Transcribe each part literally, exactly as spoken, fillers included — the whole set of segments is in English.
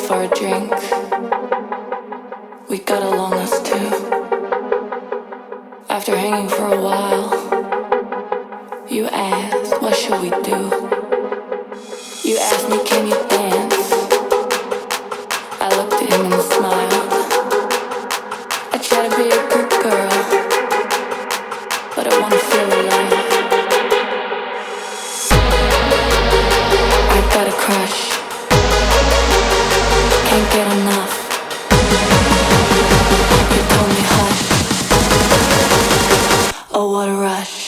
for a drink. We got along us two. After hanging for a while, you asked, what should we do? You asked me, can you dance? I looked at him and smiled. I try to be a good girl, but I wanna feel alive. I got a crush, can't get enough. You told me hush, oh what a rush.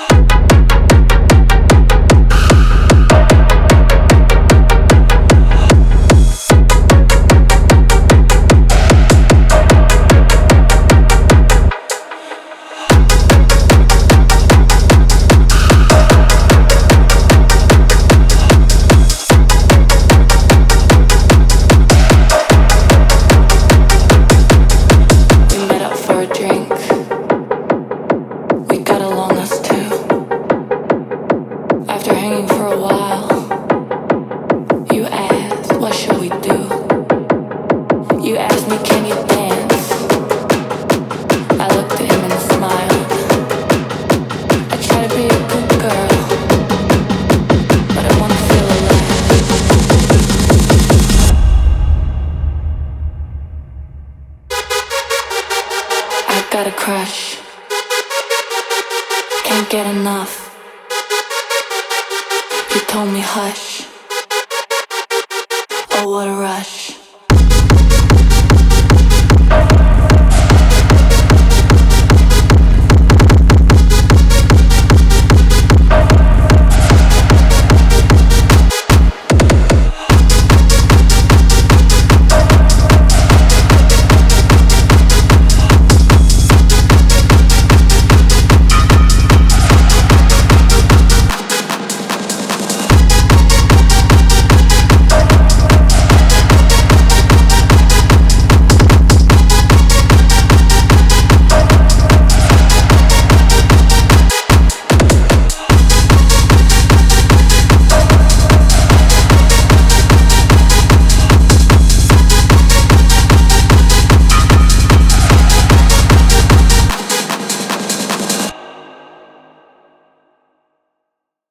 Got a crush, can't get enough. You told me hush, oh what a rush.